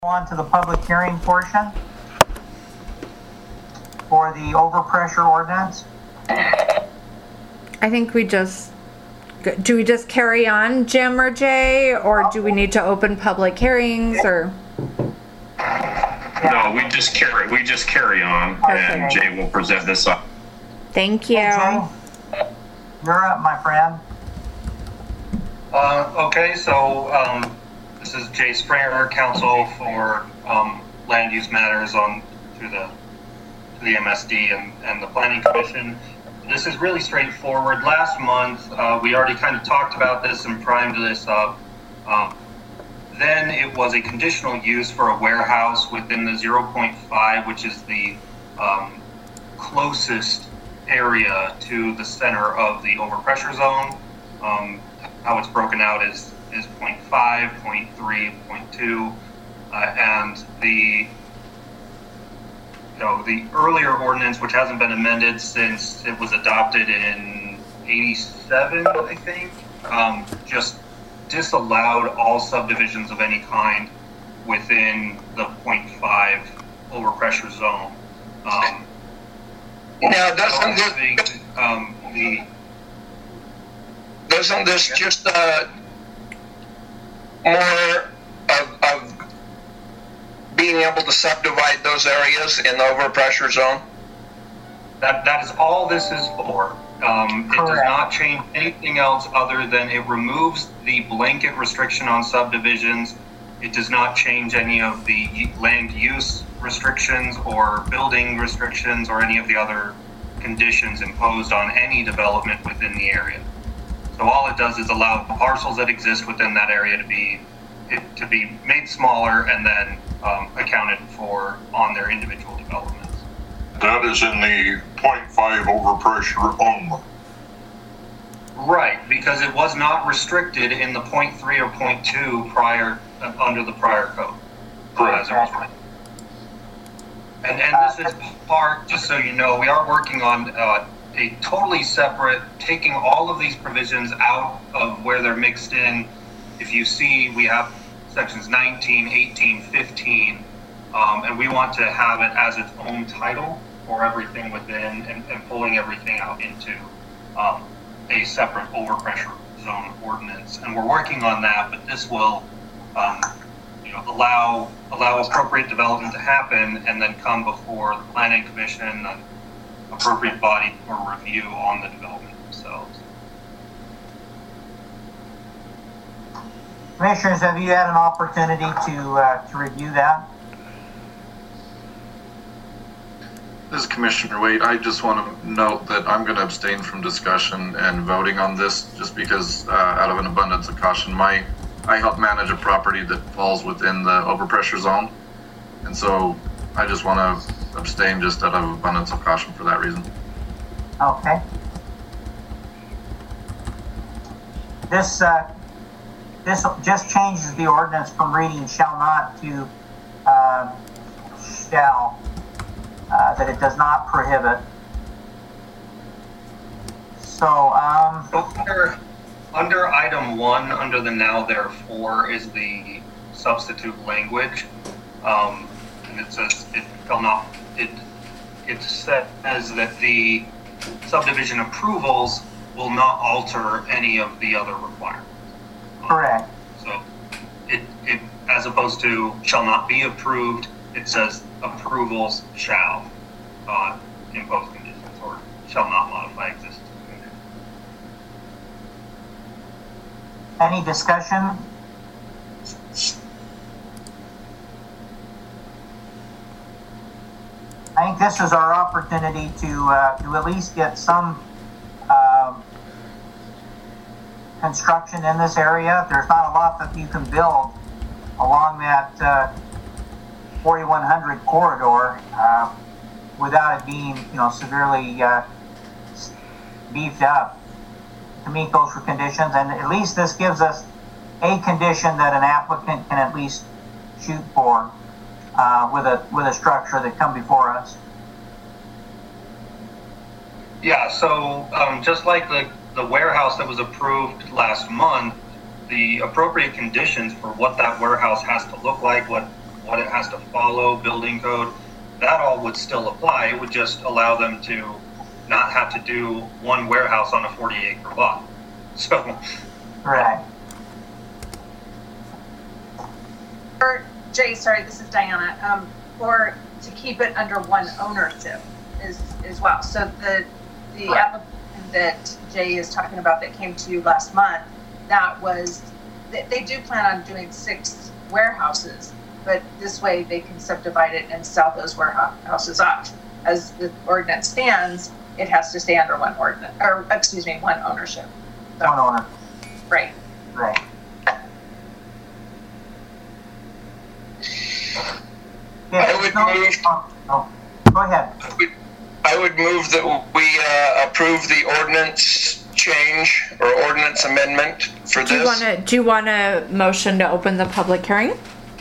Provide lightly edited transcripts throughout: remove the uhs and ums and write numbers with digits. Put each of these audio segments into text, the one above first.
On to the public hearing portion for the overpressure ordinance. I think do we just carry on, Jim or Jay, or do we need to open public hearings, or? No, we just carry on, and Jay will present this up. Thank you. Hey, Jay, you're up, my friend. Okay, so this is Jay Springer, counsel for land use matters through the MSD and the Planning Commission. This is really straightforward. Last month, we already kind of talked about this and primed this up. Then it was a conditional use for a warehouse within the 0.5, which is the closest area to the center of the overpressure zone. How it's broken out is 0.5, 0.3, 0.2, and the earlier ordinance, which hasn't been amended since it was adopted in '87, I think, just disallowed all subdivisions of any kind within the 0.5 overpressure zone. Now, doesn't this just more of being able to subdivide those areas in the overpressure zone? That is all this is for. It does not change anything else other than it removes the blanket restriction on subdivisions. It does not change any of the land use restrictions or building restrictions or any of the other conditions imposed on any development within the area. So all it does is allow the parcels that exist within that area to be made smaller and then accounted for on their individual developments. That is in the 0.5 overpressure only. Right, because it was not restricted in the 0.3 or 0.2 prior under the prior code. Correct. And this is part, just so you know, we are working on a totally separate, taking all of these provisions out of where they're mixed in. If you see, we have sections 19, 18, 15, and we want to have it as its own title for everything within and pulling everything out into a separate overpressure zone ordinance. And we're working on that, but this will allow appropriate development to happen and then come before the Planning Commission and appropriate body for review on the development themselves. Commissioners, have you had an opportunity to review that? This is Commissioner Wade. I just want to note that I'm going to abstain from discussion and voting on this just because out of an abundance of caution, I help manage a property that falls within the overpressure zone. And so I just want to abstain just out of abundance of caution for that reason. Okay. This just changes the ordinance from reading shall not to shall, that it does not prohibit. So, under item 1, under the now therefore, is the substitute language, and it says it shall not. It says that the subdivision approvals will not alter any of the other requirements. Correct. So it as opposed to shall not be approved, it says approvals shall impose conditions or shall not modify existing conditions. Any discussion? I think this is our opportunity to at least get some construction in this area. There's not a lot that you can build along that 4100 corridor without it being, severely beefed up to meet those conditions. And at least this gives us a condition that an applicant can at least shoot for with a structure that come before us. Yeah. So just like the warehouse that was approved last month, the appropriate conditions for what that warehouse has to look like, what what it has to follow, building code, that all would still apply. It would just allow them to not have to do one warehouse on a 40-acre lot. So, Right. Or Jay, sorry, this is Diana. Or to keep it under one ownership as well. So the application that Jay is talking about that came to you last month, that was, they do plan on doing 6 warehouses, but this way they can subdivide it and sell those warehouses off. As the ordinance stands, it has to stay under one ordinance, or excuse me, one ownership. So, One owner. right. Right. I would move. Oh, go ahead. I would move that we approve the ordinance change or ordinance amendment for this. Do you want a motion to open the public hearing?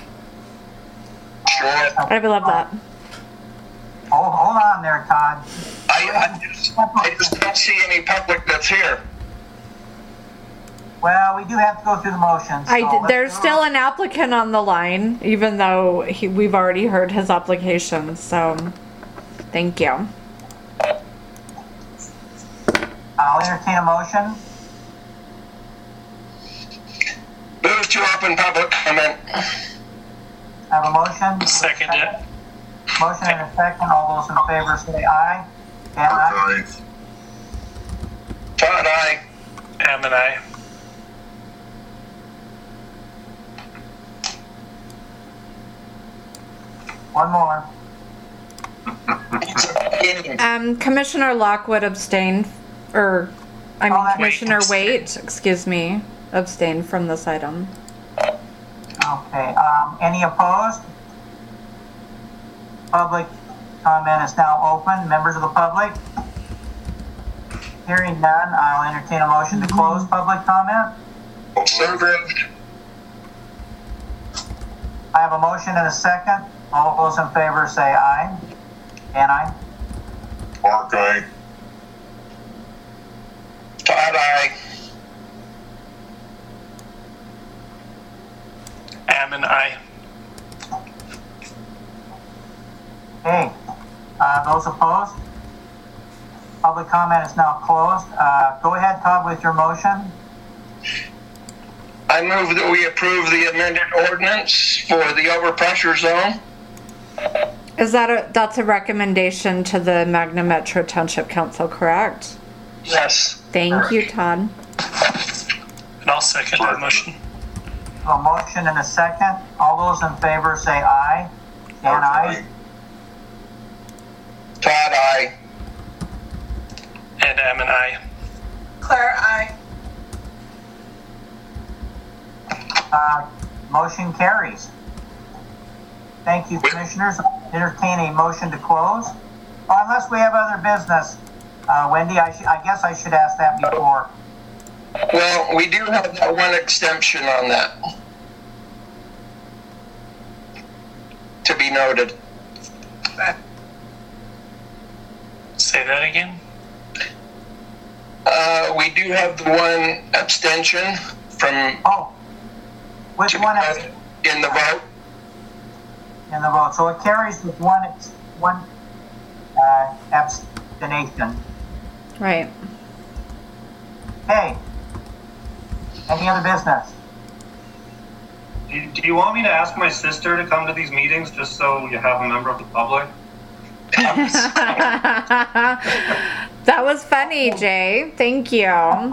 Sure. I would love that. Hold on there, Todd. I just don't see any public that's here. Well, we do have to go through the motions. So There's still an applicant on the line, even though we've already heard his application, so thank you. I'll entertain a motion. Move to open public comment. I have a motion. Second it. Motion and a second. All those in favor say aye. Dan, aye. Okay. Todd, aye. Am and I. One more. Commissioner Lockwood abstained, Commissioner Wait. Waite, excuse me, abstained from this item. Okay. Any opposed? Public comment is now open. Members of the public? Hearing none, I'll entertain a motion to close public comment. So moved. I have a motion and a second. All those in favor say aye. And aye. Mark, aye. Todd, aye. Am and I. Okay. Those opposed? Public comment is now closed. Go ahead, Todd, with your motion. I move that we approve the amended ordinance for the overpressure zone. That's a recommendation to the Magna Metro Township Council, correct? Yes. Thank you, Todd. And I'll second that motion. A motion and a second. All those in favor say aye. Dan, aye. Todd, aye. And Am and I. Claire, aye. Motion carries. Thank you, commissioners. Entertain a motion to close. Unless we have other business. Wendy, I guess I should ask that before. Well, we do have that one extension on that. To be noted. Say that again. We do have the one abstention from Oh, which one is in the vote. in the vote? So it carries with one abstention. Right. Okay. Any other business? do you want me to ask my sister to come to these meetings just so you have a member of the public? That was funny, Jay. Thank you. I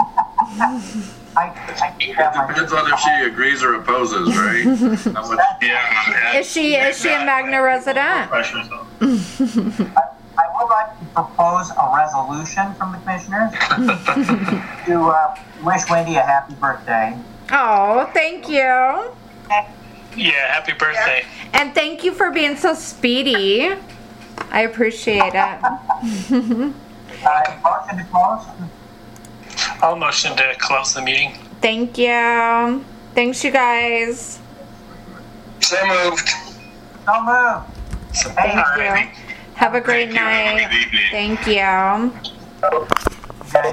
It depends on if she agrees or opposes, right? How much- Yeah. Is she a Magna resident? Pressure zone. I would like to propose a resolution from the commissioners to wish Wendy a happy birthday. Oh, thank you. Yeah, happy birthday. And thank you for being so speedy. I appreciate it. Motion to close? I'll motion to close the meeting. Thank you. Thanks, you guys. So moved. So moved. Thank you. Have a great Thank you. Have a night. good evening. Thank you.